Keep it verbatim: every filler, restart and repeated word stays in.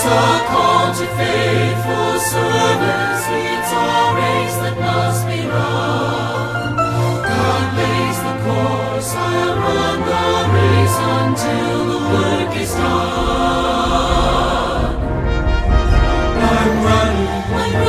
the call to faithful service, it's our race that must be run. God lays the course, I'll run the race until the work is done. I'm running, I'm running.